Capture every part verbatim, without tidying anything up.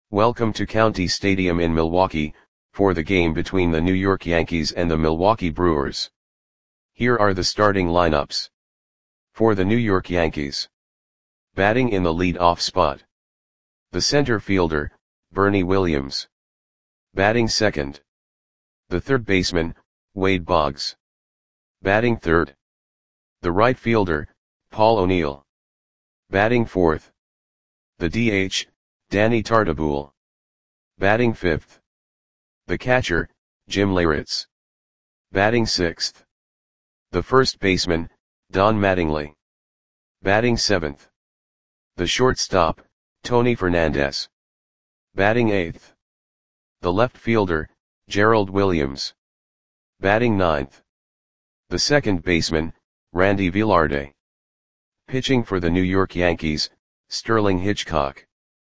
Welcome to County Stadium in Milwaukee, for the game between the New York Yankees and the Milwaukee Brewers. Here are the starting lineups. For the New York Yankees. Batting in the lead-off spot. The center fielder, Bernie Williams. Batting second. The third baseman, Wade Boggs. Batting third. The right fielder, Paul O'Neill. Batting fourth. The D H, Danny Tartabull. Batting fifth. The catcher, Jim Leyritz. Batting sixth. The first baseman, Don Mattingly. Batting seventh. The shortstop, Tony Fernandez. Batting eighth. The left fielder, Gerald Williams. Batting ninth. The second baseman, Randy Velarde. Pitching for the New York Yankees, Sterling Hitchcock.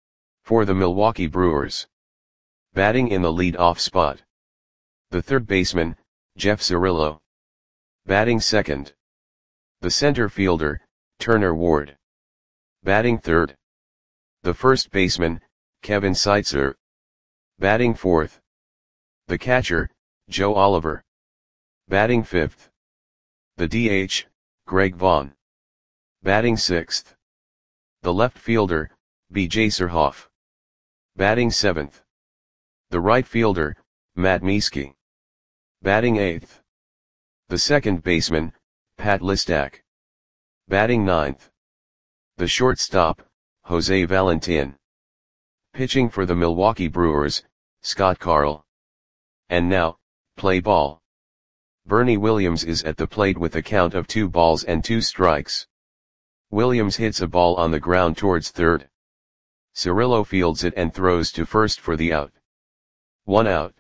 For the Milwaukee Brewers. Batting in the lead-off spot. The third baseman, Jeff Cirillo. Batting second. The center fielder, Turner Ward. Batting third. The first baseman, Kevin Seitzer. Batting fourth. The catcher, Joe Oliver. Batting fifth. The D H, Greg Vaughn. Batting sixth. The left fielder, B J Surhoff. Batting seventh. The right fielder, Matt Mieske. Batting eighth. The second baseman, Pat Listak. Batting ninth. The shortstop, Jose Valentin. Pitching for the Milwaukee Brewers, Scott Carl. And now, play ball. Bernie Williams is at the plate with a count of two balls and two strikes. Williams hits a ball on the ground towards third. Cirillo fields it and throws to first for the out. One out.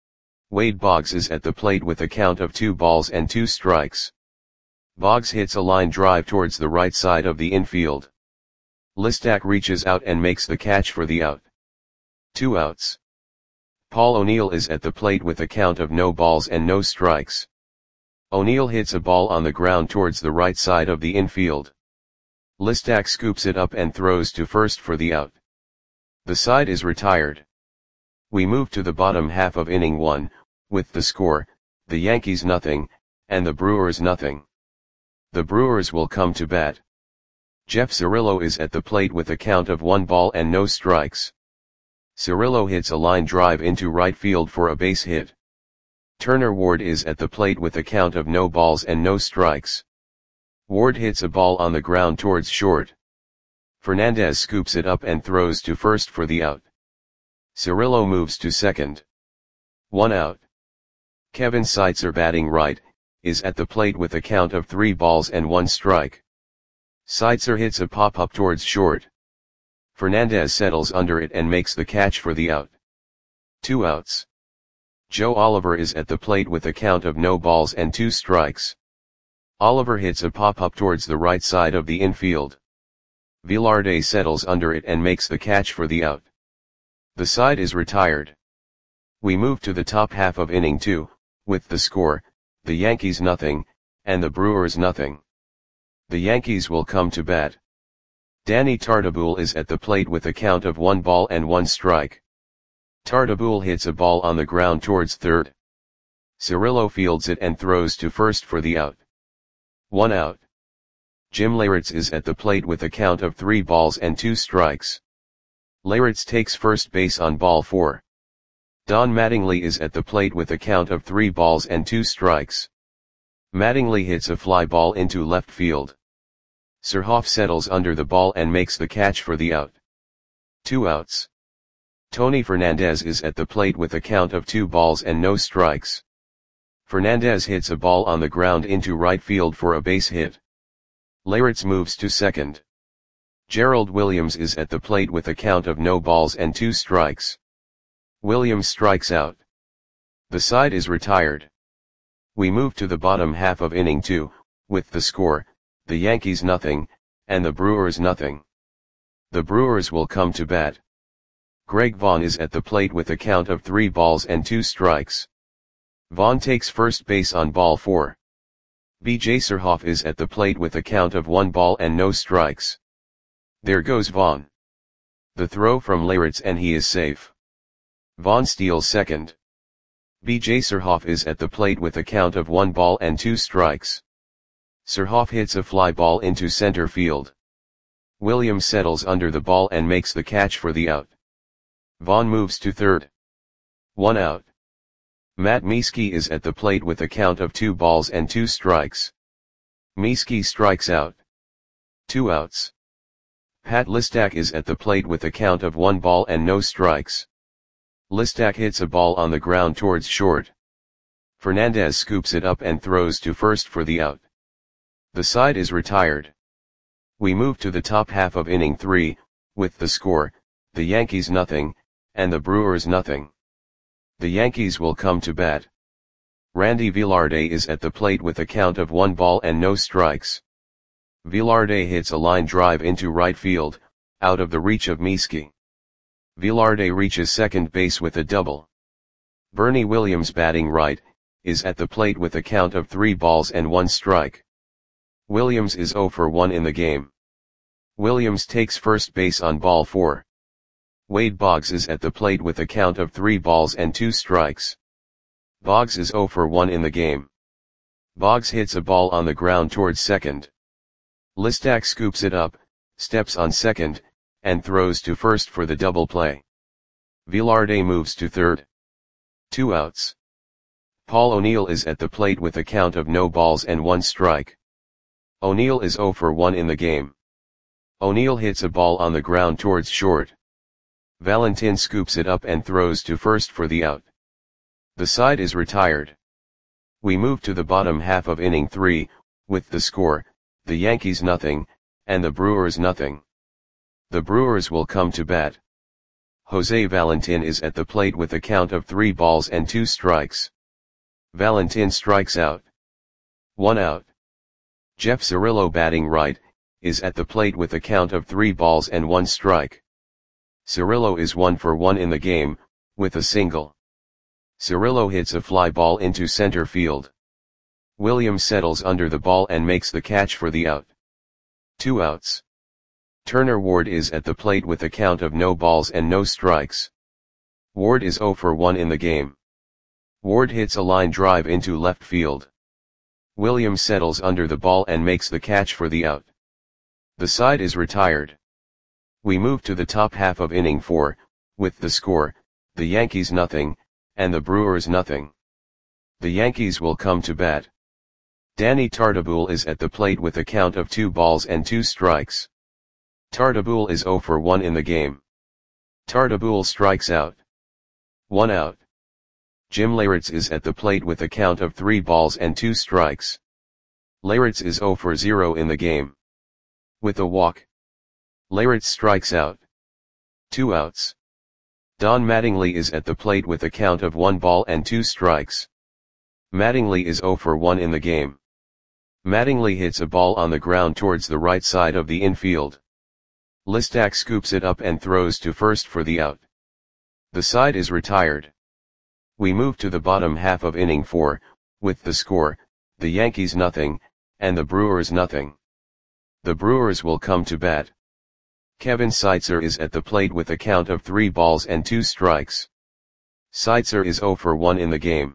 Wade Boggs is at the plate with a count of two balls and two strikes. Boggs hits a line drive towards the right side of the infield. Listak reaches out and makes the catch for the out. Two outs. Paul O'Neill is at the plate with a count of no balls and no strikes. O'Neill hits a ball on the ground towards the right side of the infield. Listak scoops it up and throws to first for the out. The side is retired. We move to the bottom half of inning one, with the score, the Yankees nothing, and the Brewers nothing. The Brewers will come to bat. Jeff Cirillo is at the plate with a count of one ball and no strikes. Cirillo hits a line drive into right field for a base hit. Turner Ward is at the plate with a count of no balls and no strikes. Ward hits a ball on the ground towards short. Fernandez scoops it up and throws to first for the out. Cirillo moves to second. One out. Kevin Seitzer, batting right, is at the plate with a count of three balls and one strike. Seitzer hits a pop-up towards short. Fernandez settles under it and makes the catch for the out. Two outs. Joe Oliver is at the plate with a count of no balls and two strikes. Oliver hits a pop-up towards the right side of the infield. Velarde settles under it and makes the catch for the out. The side is retired. We move to the top half of inning two, with the score, the Yankees nothing, and the Brewers nothing. The Yankees will come to bat. Danny Tartabull is at the plate with a count of one ball and one strike. Tartabull hits a ball on the ground towards third. Cirillo fields it and throws to first for the out. One out. Jim Leyritz is at the plate with a count of three balls and two strikes. Leyritz takes first base on ball four. Don Mattingly is at the plate with a count of three balls and two strikes. Mattingly hits a fly ball into left field. Surhoff settles under the ball and makes the catch for the out. Two outs. Tony Fernandez is at the plate with a count of two balls and no strikes. Fernandez hits a ball on the ground into right field for a base hit. Leyritz moves to second. Gerald Williams is at the plate with a count of no balls and two strikes. Williams strikes out. The side is retired. We move to the bottom half of inning two, with the score, the Yankees nothing, and the Brewers nothing. The Brewers will come to bat. Greg Vaughn is at the plate with a count of three balls and two strikes. Vaughn takes first base on ball four. B J Surhoff is at the plate with a count of one ball and no strikes. There goes Vaughn. The throw from Leyritz and he is safe. Vaughn steals second. B J Surhoff is at the plate with a count of one ball and two strikes. Surhoff hits a fly ball into center field. Williams settles under the ball and makes the catch for the out. Vaughn moves to third. One out. Matt Mieske is at the plate with a count of two balls and two strikes. Mieske strikes out. Two outs. Pat Listak is at the plate with a count of one ball and no strikes. Listak hits a ball on the ground towards short. Fernandez scoops it up and throws to first for the out. The side is retired. We move to the top half of inning three, with the score, the Yankees nothing, and the Brewers nothing. The Yankees will come to bat. Randy Velarde is at the plate with a count of one ball and no strikes. Velarde hits a line drive into right field, out of the reach of Mieske. Velarde reaches second base with a double. Bernie Williams, batting right, is at the plate with a count of three balls and one strike. Williams is zero for one in the game. Williams takes first base on ball four. Wade Boggs is at the plate with a count of three balls and two strikes. Boggs is zero for one in the game. Boggs hits a ball on the ground towards second. Listak scoops it up, steps on second, and throws to first for the double play. Velarde moves to third. Two outs. Paul O'Neill is at the plate with a count of no balls and one strike. O'Neill is zero for one in the game. O'Neill hits a ball on the ground towards short. Valentin scoops it up and throws to first for the out. The side is retired. We move to the bottom half of inning three, with the score, the Yankees nothing, and the Brewers nothing. The Brewers will come to bat. Jose Valentin is at the plate with a count of three balls and two strikes. Valentin strikes out. One out. Jeff Cirillo, batting right, is at the plate with a count of three balls and one strike. Cirillo is one for one in the game, with a single. Cirillo hits a fly ball into center field. Williams settles under the ball and makes the catch for the out. Two outs. Turner Ward is at the plate with a count of no balls and no strikes. Ward is zero for one in the game. Ward hits a line drive into left field. Williams settles under the ball and makes the catch for the out. The side is retired. We move to the top half of inning four, with the score, the Yankees nothing, and the Brewers nothing. The Yankees will come to bat. Danny Tartabull is at the plate with a count of two balls and two strikes. Tartabull is zero for one in the game. Tartabull strikes out. One out. Jim Leyritz is at the plate with a count of three balls and two strikes. Leyritz is zero for zero in the game. With a walk. Leyritz strikes out. Two outs. Don Mattingly is at the plate with a count of one ball and two strikes. Mattingly is zero for one in the game. Mattingly hits a ball on the ground towards the right side of the infield. Listak scoops it up and throws to first for the out. The side is retired. We move to the bottom half of inning four, with the score, the Yankees nothing, and the Brewers nothing. The Brewers will come to bat. Kevin Seitzer is at the plate with a count of three balls and two strikes. Seitzer is zero for one in the game.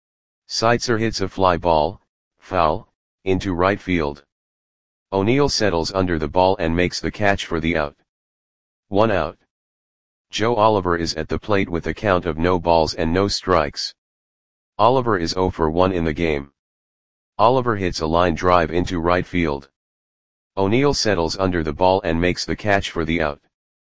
Seitzer hits a fly ball, foul, into right field. O'Neill settles under the ball and makes the catch for the out. One out. Joe Oliver is at the plate with a count of no balls and no strikes. Oliver is zero for one in the game. Oliver hits a line drive into right field. O'Neill settles under the ball and makes the catch for the out.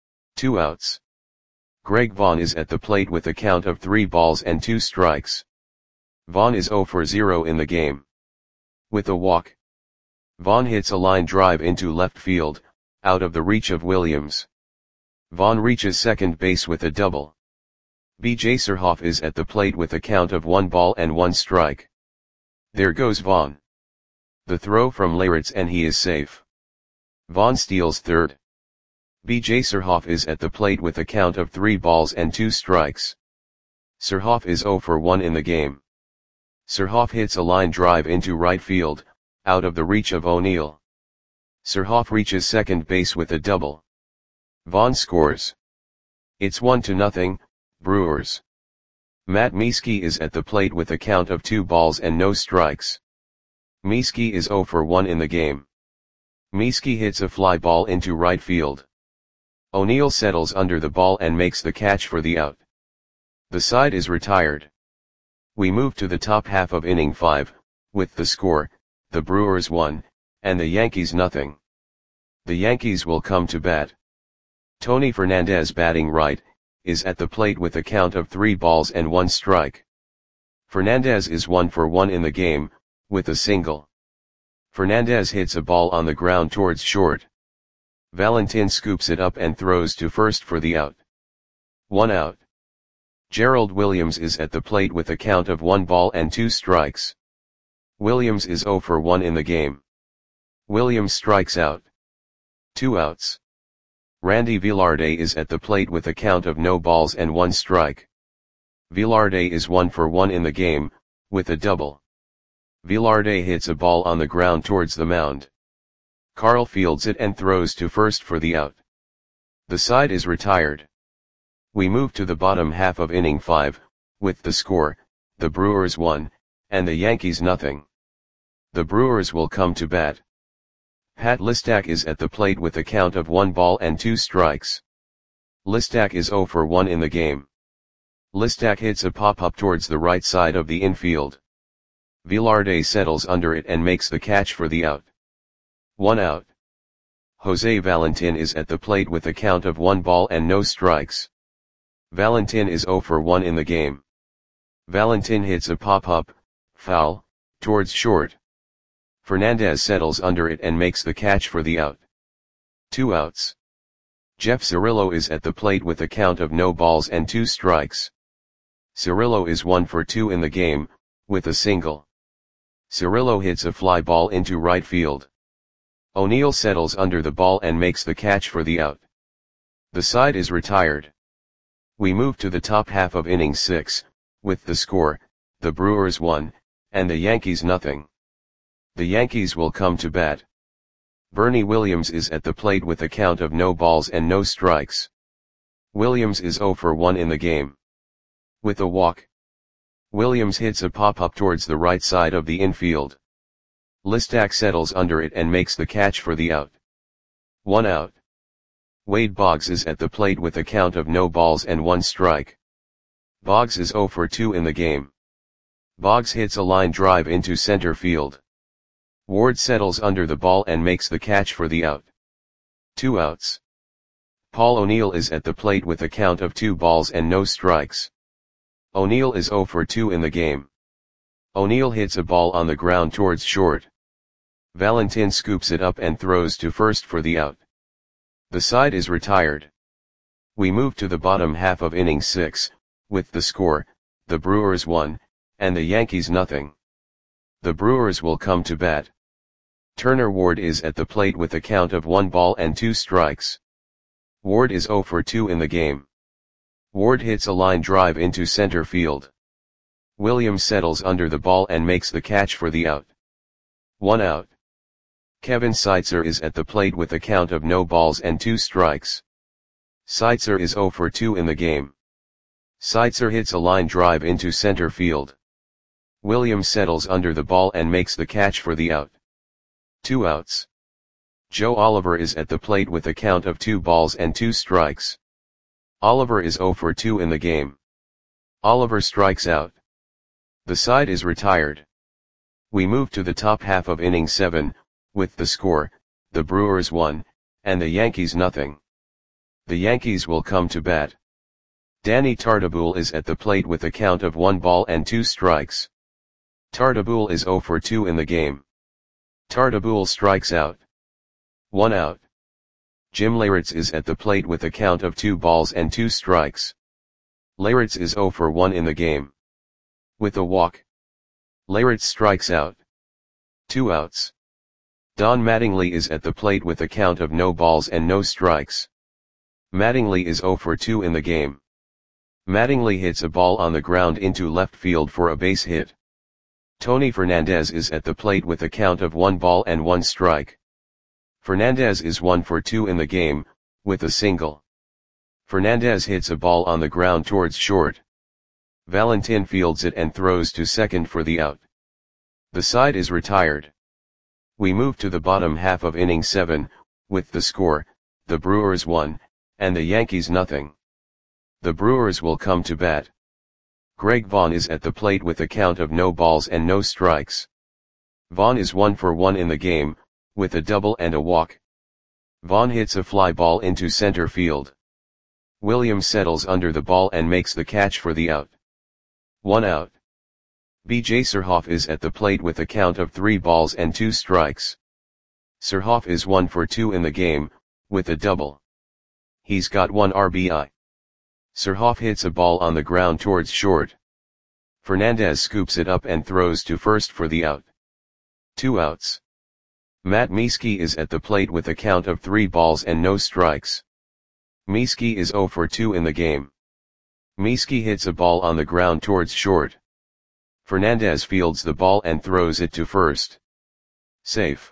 Two outs. Greg Vaughn is at the plate with a count of three balls and two strikes. Vaughn is zero for zero in the game. With a walk. Vaughn hits a line drive into left field, out of the reach of Williams. Vaughn reaches second base with a double. B J Surhoff is at the plate with a count of one ball and one strike. There goes Vaughn. The throw from Leyritz and he is safe. Vaughn steals third. B J Surhoff is at the plate with a count of three balls and two strikes. Surhoff is zero for one in the game. Surhoff hits a line drive into right field, out of the reach of O'Neill. Surhoff reaches second base with a double. Vaughn scores. It's one to nothing, Brewers. Matt Mieske is at the plate with a count of two balls and no strikes. Mieske is zero for one in the game. Mieske hits a fly ball into right field. O'Neill settles under the ball and makes the catch for the out. The side is retired. We move to the top half of inning five, with the score, the Brewers one, and the Yankees nothing. The Yankees will come to bat. Tony Fernandez, batting right, is at the plate with a count of three balls and one strike. Fernandez is one for one in the game, with a single. Fernandez hits a ball on the ground towards short. Valentin scoops it up and throws to first for the out. One out. Gerald Williams is at the plate with a count of one ball and two strikes. Williams is zero for one in the game. Williams strikes out. Two outs. Randy Velarde is at the plate with a count of no balls and one strike. Velarde is one for one in the game, with a double. Velarde hits a ball on the ground towards the mound. Carl fields it and throws to first for the out. The side is retired. We move to the bottom half of inning five, with the score, the Brewers one, and the Yankees nothing. The Brewers will come to bat. Pat Listak is at the plate with a count of one ball and two strikes. Listak is zero for one in the game. Listak hits a pop-up towards the right side of the infield. Velarde settles under it and makes the catch for the out. One out. Jose Valentin is at the plate with a count of one ball and no strikes. Valentin is zero for one in the game. Valentin hits a pop-up, foul, towards short. Fernandez settles under it and makes the catch for the out. Two outs. Jeff Cirillo is at the plate with a count of no balls and two strikes. Cirillo is one for two in the game, with a single. Cirillo hits a fly ball into right field. O'Neill settles under the ball and makes the catch for the out. The side is retired. We move to the top half of inning six, with the score, the Brewers one, and the Yankees nothing. The Yankees will come to bat. Bernie Williams is at the plate with a count of no balls and no strikes. Williams is zero for one in the game. With a walk. Williams hits a pop-up towards the right side of the infield. Listak settles under it and makes the catch for the out. One out. Wade Boggs is at the plate with a count of no balls and one strike. Boggs is zero for two in the game. Boggs hits a line drive into center field. Ward settles under the ball and makes the catch for the out. Two outs. Paul O'Neill is at the plate with a count of two balls and no strikes. O'Neill is zero for two in the game. O'Neill hits a ball on the ground towards short. Valentin scoops it up and throws to first for the out. The side is retired. We move to the bottom half of inning six, with the score, the Brewers one, and the Yankees nothing. The Brewers will come to bat. Turner Ward is at the plate with a count of one ball and two strikes. Ward is zero for two in the game. Ward hits a line drive into center field. Williams settles under the ball and makes the catch for the out. One out. Kevin Seitzer is at the plate with a count of no balls and two strikes. Seitzer is zero for two in the game. Seitzer hits a line drive into center field. Williams settles under the ball and makes the catch for the out. Two outs. Joe Oliver is at the plate with a count of two balls and two strikes. Oliver is zero for two in the game. Oliver strikes out. The side is retired. We move to the top half of inning seven, with the score, the Brewers one, and the Yankees nothing. The Yankees will come to bat. Danny Tartabull is at the plate with a count of one ball and two strikes. Tartabull is zero for two in the game. Tartabull strikes out. One out. Jim Leyritz is at the plate with a count of two balls and two strikes. Leyritz is zero for one in the game. With a walk. Leyritz strikes out. Two outs. Don Mattingly is at the plate with a count of no balls and no strikes. Mattingly is zero for two in the game. Mattingly hits a ball on the ground into left field for a base hit. Tony Fernandez is at the plate with a count of one ball and one strike. Fernandez is one for two in the game, with a single. Fernandez hits a ball on the ground towards short. Valentin fields it and throws to second for the out. The side is retired. We move to the bottom half of inning seven, with the score, the Brewers one, and the Yankees nothing. The Brewers will come to bat. Greg Vaughn is at the plate with a count of no balls and no strikes. Vaughn is one for one in the game, with a double and a walk. Vaughn hits a fly ball into center field. Williams settles under the ball and makes the catch for the out. One out. B J Surhoff is at the plate with a count of three balls and two strikes. Surhoff is one for two in the game, with a double. He's got one R B I. Surhoff hits a ball on the ground towards short. Fernandez scoops it up and throws to first for the out. Two outs. Matt Mieske is at the plate with a count of three balls and no strikes. Mieske is zero for two in the game. Mieske hits a ball on the ground towards short. Fernandez fields the ball and throws it to first. Safe.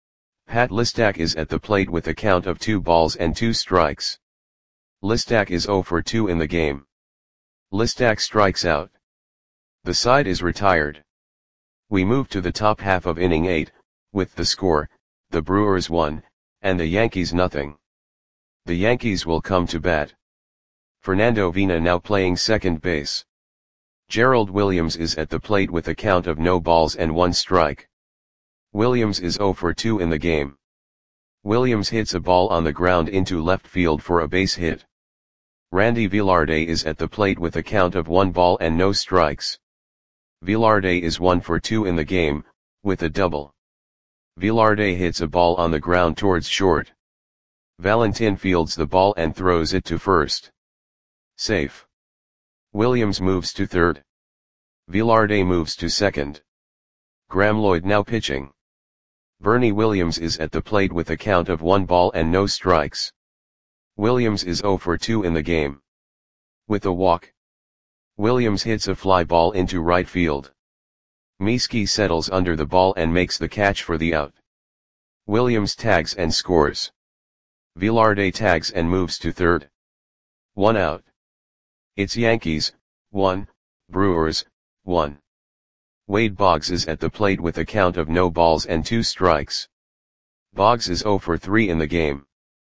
Pat Listak is at the plate with a count of two balls and two strikes. Listak is zero for two in the game. Listak strikes out. The side is retired. We move to the top half of inning eight, with the score, the Brewers one, and the Yankees nothing. The Yankees will come to bat. Fernando Vina now playing second base. Gerald Williams is at the plate with a count of no balls and one strike. Williams is zero for two in the game. Williams hits a ball on the ground into left field for a base hit. Randy Velarde is at the plate with a count of one ball and no strikes. Velarde is one for two in the game, with a double. Velarde hits a ball on the ground towards short. Valentin fields the ball and throws it to first. Safe. Williams moves to third. Velarde moves to second. Graham Lloyd now pitching. Bernie Williams is at the plate with a count of one ball and no strikes. Williams is zero for two in the game. With a walk. Williams hits a fly ball into right field. Mieske settles under the ball and makes the catch for the out. Williams tags and scores. Velarde tags and moves to third. One out. It's Yankees, one, Brewers, one. Wade Boggs is at the plate with a count of no balls and two strikes. Boggs is zero for three in the game.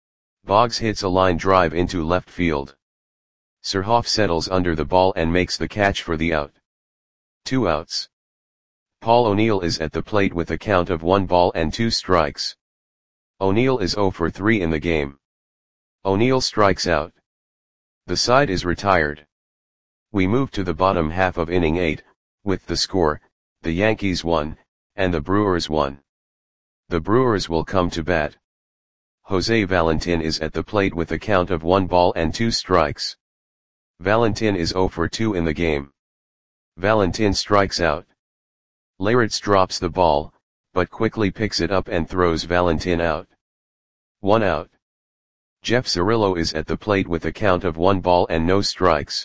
Boggs hits a line drive into left field. Surhoff settles under the ball and makes the catch for the out. Two outs. Paul O'Neill is at the plate with a count of one ball and two strikes. O'Neill is zero for three in the game. O'Neill strikes out. The side is retired. We move to the bottom half of inning eight, with the score, the Yankees one, and the Brewers one. The Brewers will come to bat. Jose Valentin is at the plate with a count of one ball and two strikes. Valentin is zero for two in the game. Valentin strikes out. Leyritz drops the ball, but quickly picks it up and throws Valentin out. One out. Jeff Cirillo is at the plate with a count of one ball and no strikes.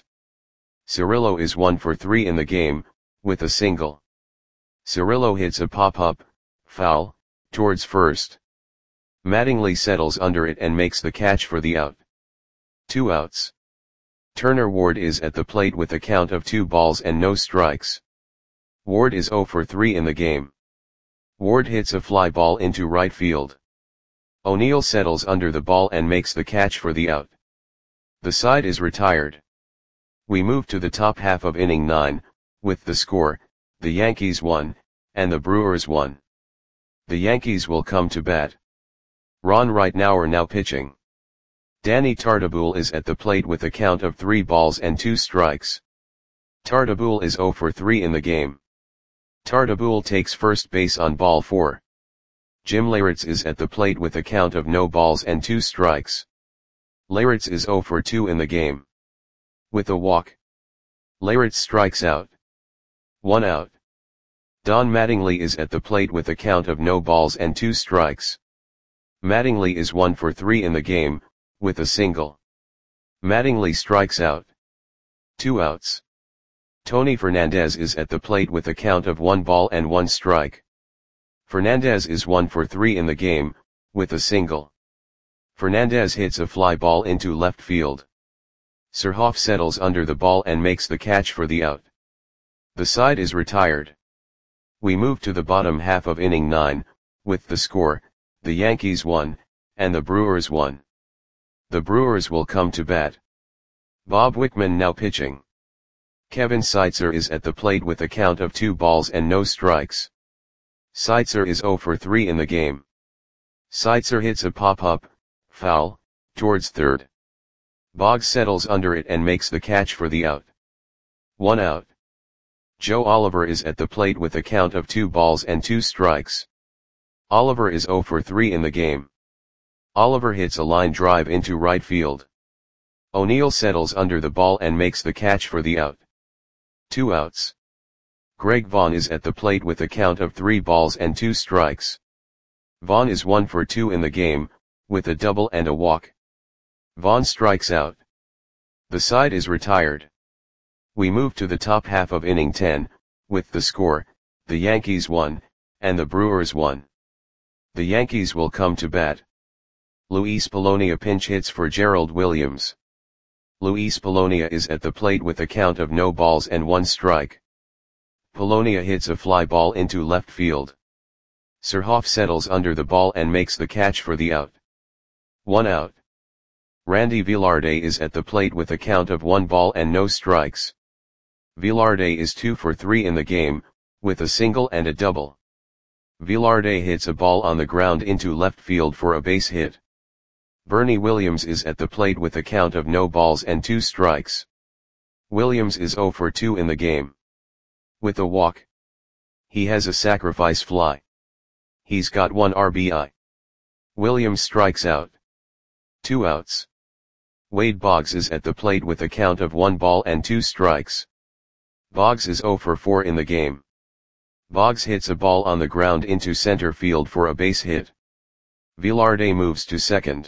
Cirillo is one for three in the game, with a single. Cirillo hits a pop-up, foul, towards first. Mattingly settles under it and makes the catch for the out. Two outs. Turner Ward is at the plate with a count of two balls and no strikes. Ward is zero for three in the game. Ward hits a fly ball into right field. O'Neill settles under the ball and makes the catch for the out. The side is retired. We move to the top half of inning nine, with the score, the Yankees one, and the Brewers one. The Yankees will come to bat. Ron Ritenour now pitching. Danny Tartabull is at the plate with a count of three balls and two strikes. Tartabull is zero for three in the game. Tartabull takes first base on ball four. Jim Leyritz is at the plate with a count of no balls and two strikes. Leyritz is zero for two in the game. With a walk. Leyritz strikes out. One out. Don Mattingly is at the plate with a count of no balls and two strikes. Mattingly is one for three in the game, with a single. Mattingly strikes out. Two outs. Tony Fernandez is at the plate with a count of one ball and one strike. Fernandez is one for three in the game, with a single. Fernandez hits a fly ball into left field. Surhoff settles under the ball and makes the catch for the out. The side is retired. We move to the bottom half of inning nine, with the score, the Yankees won, and the Brewers won. The Brewers will come to bat. Bob Wickman now pitching. Kevin Seitzer is at the plate with a count of two balls and no strikes. Seitzer is oh for three in the game. Seitzer hits a pop-up, foul, towards third. Boggs settles under it and makes the catch for the out. One out. Joe Oliver is at the plate with a count of two balls and two strikes. Oliver is oh for three in the game. Oliver hits a line drive into right field. O'Neill settles under the ball and makes the catch for the out. Two outs. Greg Vaughn is at the plate with a count of three balls and two strikes. Vaughn is one for two in the game, with a double and a walk. Vaughn strikes out. The side is retired. We move to the top half of inning ten, with the score, the Yankees won, and the Brewers won. The Yankees will come to bat. Luis Polonia pinch hits for Gerald Williams. Luis Polonia is at the plate with a count of no balls and one strike. Polonia hits a fly ball into left field. Surhoff settles under the ball and makes the catch for the out. One out. Randy Velarde is at the plate with a count of one ball and no strikes. Velarde is two for three in the game, with a single and a double. Velarde hits a ball on the ground into left field for a base hit. Bernie Williams is at the plate with a count of no balls and two strikes. Williams is oh for two in the game. With a walk. He has a sacrifice fly. He's got one R B I. Williams strikes out. Two outs. Wade Boggs is at the plate with a count of one ball and two strikes. Boggs is oh for four in the game. Boggs hits a ball on the ground into center field for a base hit. Velarde moves to second.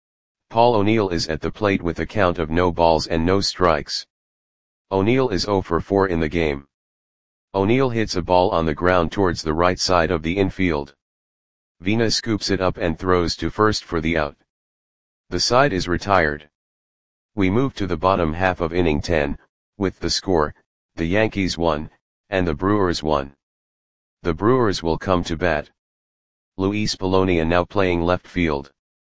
Paul O'Neill is at the plate with a count of no balls and no strikes. O'Neill is oh for four in the game. O'Neill hits a ball on the ground towards the right side of the infield. Vina scoops it up and throws to first for the out. The side is retired. We move to the bottom half of inning ten, with the score, the Yankees won, and the Brewers won. The Brewers will come to bat. Luis Polonia now playing left field.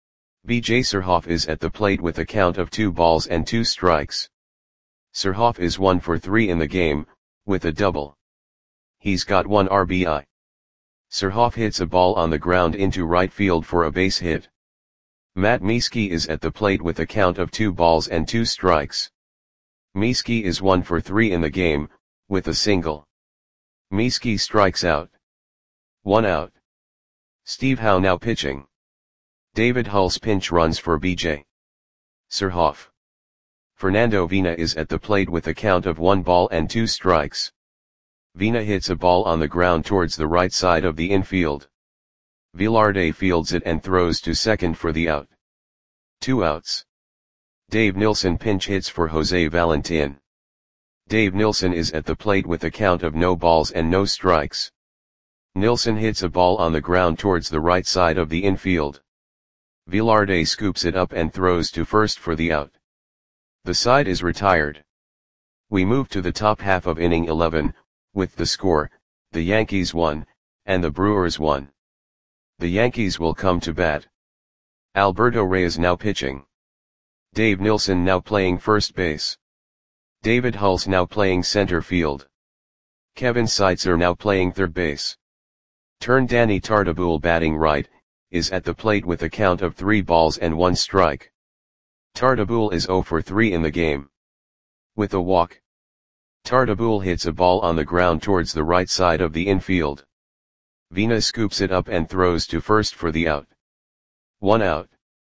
B J Surhoff is at the plate with a count of two balls and two strikes. Surhoff is one for three in the game, with a double. He's got one R B I. Surhoff hits a ball on the ground into right field for a base hit. Matt Mieske is at the plate with a count of two balls and two strikes. Mieske is one for three in the game, with a single. Mieske strikes out. One out. Steve Howe now pitching. David Hulse pinch runs for B J Surhoff. Fernando Vina is at the plate with a count of one ball and two strikes. Vina hits a ball on the ground towards the right side of the infield. Velarde fields it and throws to second for the out. Two outs. Dave Nilsson pinch hits for Jose Valentin. Dave Nilsson is at the plate with a count of no balls and no strikes. Nilsson hits a ball on the ground towards the right side of the infield. Velarde scoops it up and throws to first for the out. The side is retired. We move to the top half of inning eleven, with the score, the Yankees won, and the Brewers won. The Yankees will come to bat. Alberto Reyes now pitching. Dave Nilsson now playing first base. David Hulse now playing center field. Kevin Seitzer now playing third base. Turn Danny Tartabull batting right, is at the plate with a count of three balls and one strike. Tartabull is oh for three in the game. With a walk. Tartabull hits a ball on the ground towards the right side of the infield. Vina scoops it up and throws to first for the out. One out.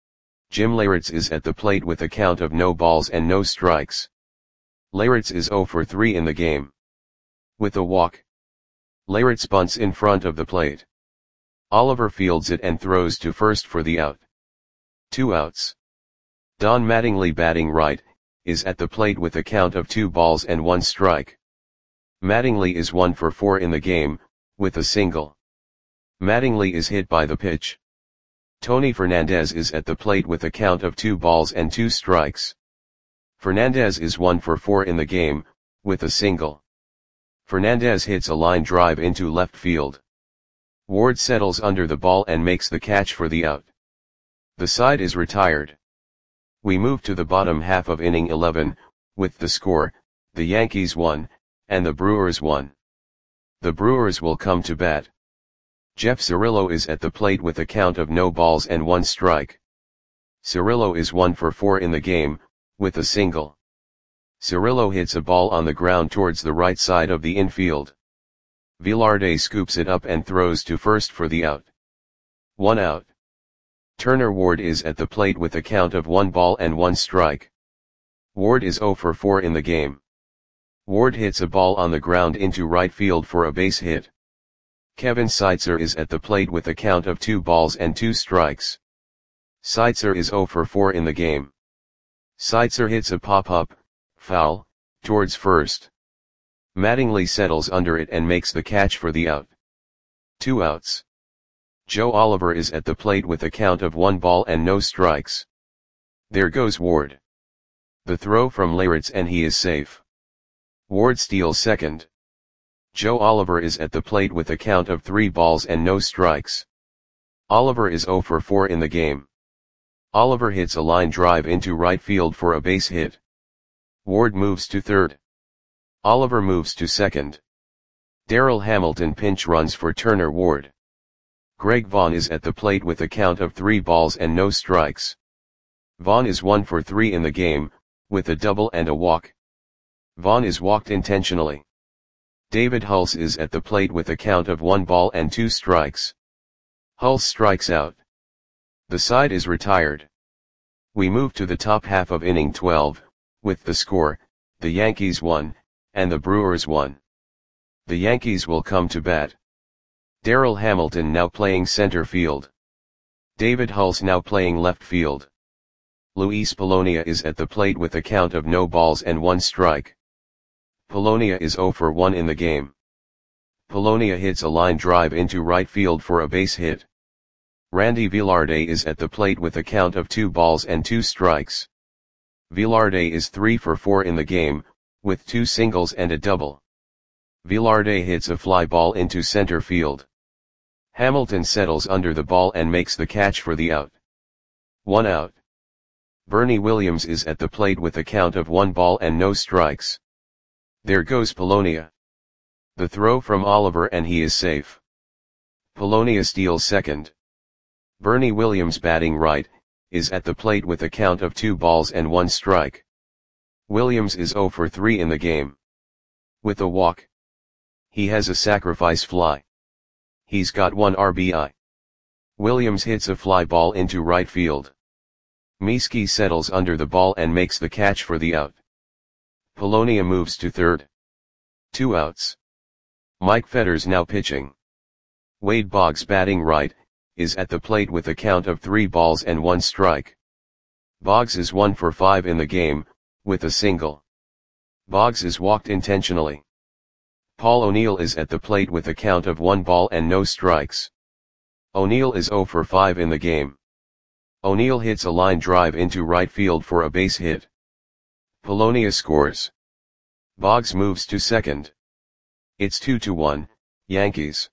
Jim Leyritz is at the plate with a count of no balls and no strikes. Leyritz is oh for three in the game. With a walk. Leyritz bunts in front of the plate. Oliver fields it and throws to first for the out. Two outs. Don Mattingly batting right, is at the plate with a count of two balls and one strike. Mattingly is one for four in the game, with a single. Mattingly is hit by the pitch. Tony Fernandez is at the plate with a count of two balls and two strikes. Fernandez is one for four in the game, with a single. Fernandez hits a line drive into left field. Ward settles under the ball and makes the catch for the out. The side is retired. We move to the bottom half of inning eleven, with the score, the Yankees won, and the Brewers won. The Brewers will come to bat. Jeff Cirillo is at the plate with a count of no balls and one strike. Cirillo is one for four in the game, with a single. Cirillo hits a ball on the ground towards the right side of the infield. Velarde scoops it up and throws to first for the out. One out. Turner Ward is at the plate with a count of one ball and one strike. Ward is zero for four in the game. Ward hits a ball on the ground into right field for a base hit. Kevin Seitzer is at the plate with a count of two balls and two strikes. Seitzer is zero for four in the game. Seitzer hits a pop-up, foul, towards first. Mattingly settles under it and makes the catch for the out. Two outs. Joe Oliver is at the plate with a count of one ball and no strikes. There goes Ward. The throw from Leyritz and he is safe. Ward steals second. Joe Oliver is at the plate with a count of three balls and no strikes. Oliver is zero for four in the game. Oliver hits a line drive into right field for a base hit. Ward moves to third. Oliver moves to second. Darrell Hamilton pinch runs for Turner Ward. Greg Vaughn is at the plate with a count of three balls and no strikes. Vaughn is one for three in the game, with a double and a walk. Vaughn is walked intentionally. David Hulse is at the plate with a count of one ball and two strikes. Hulse strikes out. The side is retired. We move to the top half of inning twelve, with the score, the Yankees won, and the Brewers won. The Yankees will come to bat. Darrell Hamilton now playing center field. David Hulse now playing left field. Luis Polonia is at the plate with a count of no balls and one strike. Polonia is zero for one in the game. Polonia hits a line drive into right field for a base hit. Randy Velarde is at the plate with a count of two balls and two strikes. Velarde is three for four in the game, with two singles and a double. Velarde hits a fly ball into center field. Hamilton settles under the ball and makes the catch for the out. One out. Bernie Williams is at the plate with a count of one ball and no strikes. There goes Polonia. The throw from Oliver and he is safe. Polonia steals second. Bernie Williams batting right, is at the plate with a count of two balls and one strike. Williams is zero for three in the game. With a walk. He has a sacrifice fly. He's got one R B I. Williams hits a fly ball into right field. Mieske settles under the ball and makes the catch for the out. Polonia moves to third. Two outs. Mike Fetters now pitching. Wade Boggs batting right, is at the plate with a count of three balls and one strike. Boggs is one for five in the game, with a single. Boggs is walked intentionally. Paul O'Neill is at the plate with a count of one ball and no strikes. O'Neill is zero for five in the game. O'Neill hits a line drive into right field for a base hit. Polonia scores. Boggs moves to second. It's two to one, Yankees.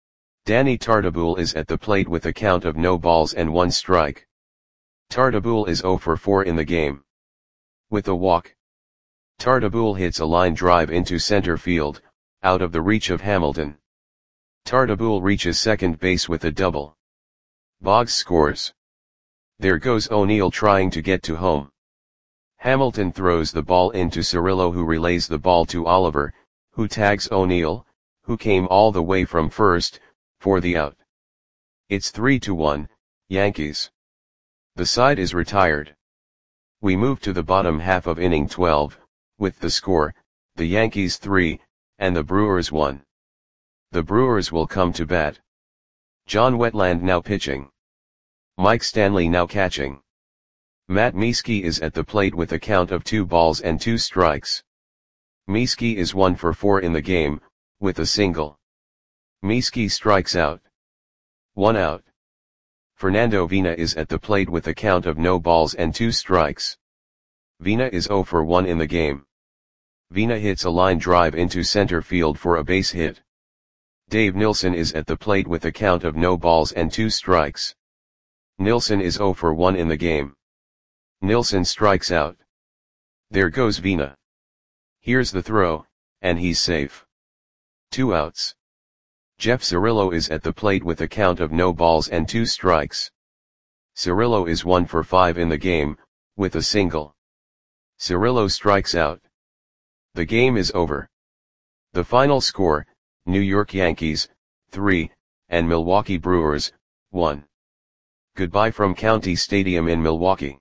Danny Tartabull is at the plate with a count of no balls and one strike. Tartabull is zero for four in the game. With a walk. Tartabull hits a line drive into center field, out of the reach of Hamilton. Tartabull reaches second base with a double. Boggs scores. There goes O'Neill trying to get to home. Hamilton throws the ball into Cirillo, who relays the ball to Oliver, who tags O'Neill, who came all the way from first, for the out. It's three to one, Yankees. The side is retired. We move to the bottom half of inning twelve, with the score, the Yankees three, and the Brewers one. The Brewers will come to bat. John Wetland now pitching. Mike Stanley now catching. Matt Mieske is at the plate with a count of two balls and two strikes. Mieske is one for four in the game, with a single. Mieske strikes out. One out. Fernando Vina is at the plate with a count of no balls and two strikes. Vina is zero for one in the game. Vina hits a line drive into center field for a base hit. Dave Nilsson is at the plate with a count of no balls and two strikes. Nilsson is zero for one in the game. Nilsson strikes out. There goes Vina. Here's the throw, and he's safe. Two outs. Jeff Cirillo is at the plate with a count of no balls and two strikes. Cirillo is one for five in the game, with a single. Cirillo strikes out. The game is over. The final score, New York Yankees, three, and Milwaukee Brewers, one. Goodbye from County Stadium in Milwaukee.